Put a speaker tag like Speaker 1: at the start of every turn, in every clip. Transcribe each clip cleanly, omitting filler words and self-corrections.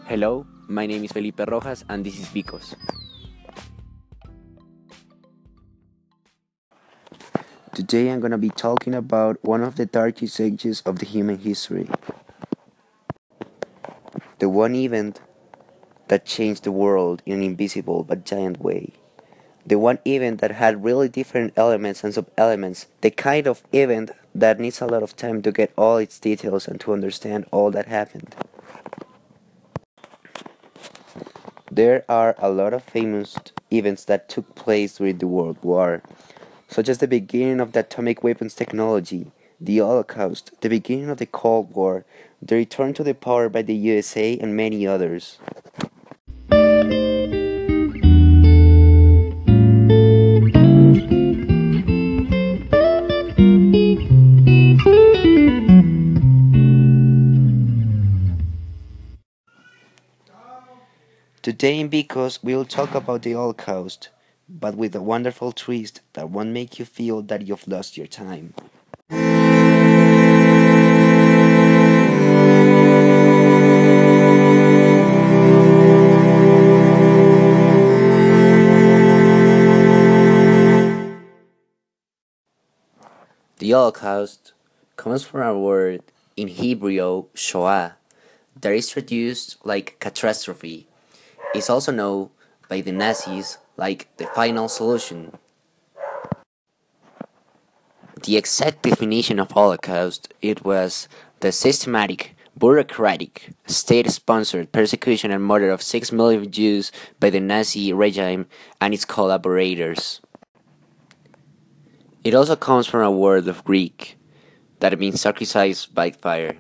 Speaker 1: Hello, my name is Felipe Rojas and this is Vicos. Today I'm gonna be talking about one of the darkest ages of the human history. The one event that changed the world in an invisible but giant way. The one event that had really different elements and sub-elements. The kind of event that needs a lot of time to get all its details and to understand all that happened. There are a lot of famous events that took place during the World War, such as the beginning of the atomic weapons technology, the Holocaust, the beginning of the Cold War, the return to the power by the USA, and many others. Today in Because we'll talk about the Holocaust, but with a wonderful twist that won't make you feel that you've lost your time. The Holocaust comes from a word in Hebrew, Shoah, that is traduced like catastrophe. It's also known by the Nazis like the final solution. The exact definition of Holocaust it was the systematic, bureaucratic, state-sponsored persecution and murder of 6 million Jews by the Nazi regime and its collaborators. It also comes from a word of Greek that means sacrifice by fire.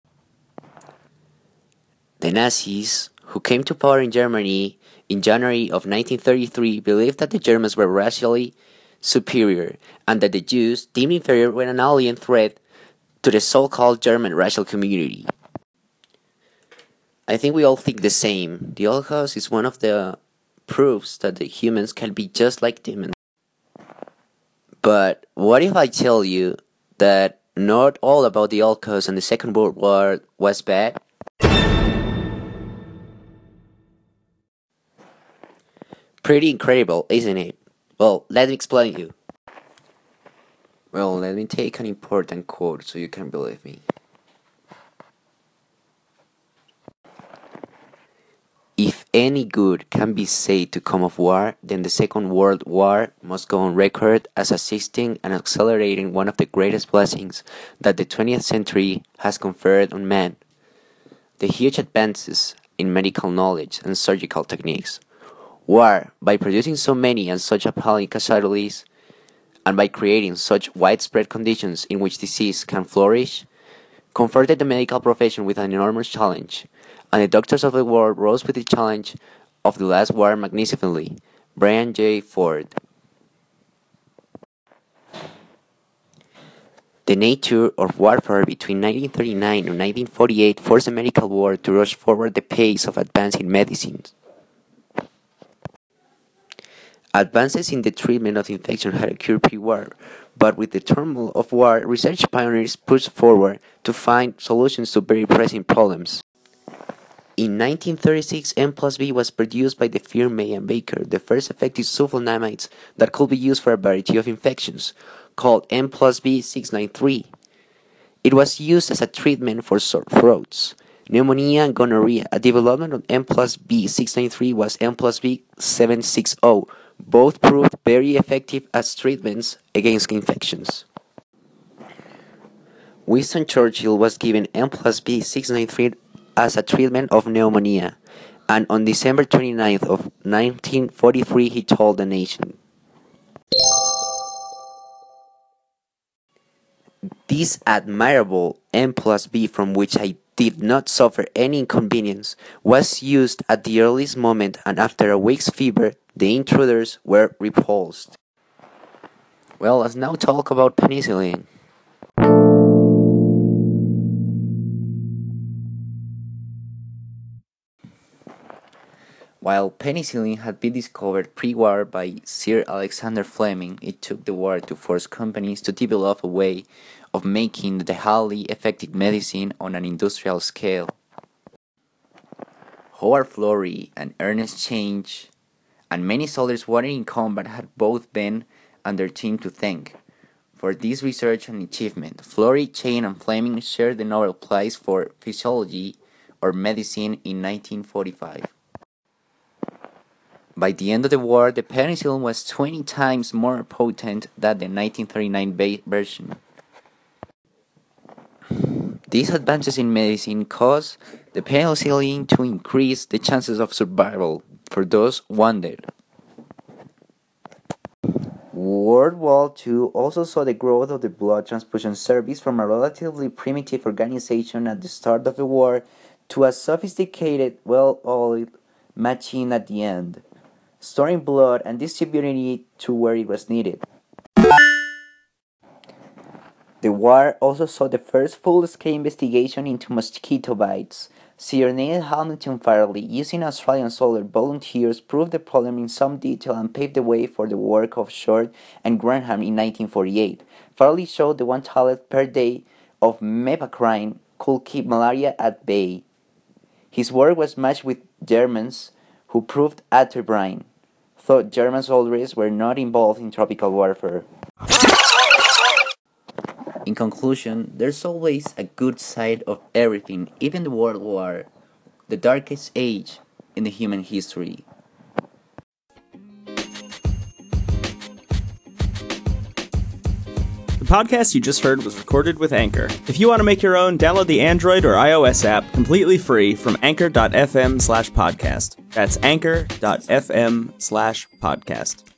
Speaker 1: The Nazis, who came to power in Germany in January of 1933, believed that the Germans were racially superior and that the Jews, deemed inferior, were an alien threat to the so-called German racial community. I think we all think the same. The Holocaust is one of the proofs that the humans can be just like demons. But what if I tell you that not all about the Holocaust and the Second World War was bad? Pretty incredible, isn't it? Well, let me explain you. Well, let me take an important quote so you can believe me. If any good can be said to come of war, then the Second World War must go on record as assisting and accelerating one of the greatest blessings that the 20th century has conferred on man. The huge advances in medical knowledge and surgical techniques. War, by producing so many and such appalling casualties, and by creating such widespread conditions in which disease can flourish, confronted the medical profession with an enormous challenge, and the doctors of the world rose with the challenge of the last war magnificently. Brian J. Ford. The nature of warfare between 1939 and 1948 forced the medical world to rush forward the pace of advance in medicine. Advances in the treatment of infection had occurred pre-war, but with the turmoil of war, research pioneers pushed forward to find solutions to very pressing problems. In 1936, M plus B was produced by the firm May and Baker, the first effective sulfonamides that could be used for a variety of infections, called M plus B 693. It was used as a treatment for sore throats, pneumonia, and gonorrhea. A development of M plus B 693 was M plus B 760. Both proved very effective as treatments against infections. Winston Churchill was given M plus B 693 as a treatment of pneumonia, and on December 29th of 1943 he told the nation, "This admirable M plus B from which I did not suffer any inconvenience was used at the earliest moment, and after a week's fever the intruders were repulsed." Well, let's now talk about penicillin. While penicillin had been discovered pre-war by Sir Alexander Fleming, it took the war to force companies to develop a way of making the highly effective medicine on an industrial scale.
Speaker 2: Howard Florey and Ernest Change and many soldiers working in combat had both been and their team to thank. For this research and achievement, Florey, Change, and Fleming shared the Nobel Prize for Physiology or Medicine in 1945. By the end of the war, the penicillin was 20 times more potent than the 1939 version. These advances in medicine caused the penicillin to increase the chances of survival for those wounded. World War II also saw the growth of the blood transfusion service from a relatively primitive organization at the start of the war to a sophisticated, well-oiled machine at the end, storing blood and distributing it to where it was needed. The war also saw the first full-scale investigation into mosquito bites. Sir Neil Hamilton Farley, using Australian soldier volunteers, proved the problem in some detail and paved the way for the work of Short and Granham in 1948. Farley showed that 1 tablet per day of mepacrine could keep malaria at bay. His work was matched with Germans, who proved attebrine, though German soldiers were not involved in tropical warfare. In conclusion, there's always a good side of everything, even the World War, the darkest age in the human history.
Speaker 3: The podcast you just heard was recorded with Anchor. If you want to make your own, download the Android or iOS app completely free from anchor.fm/podcast. That's anchor.fm/podcast.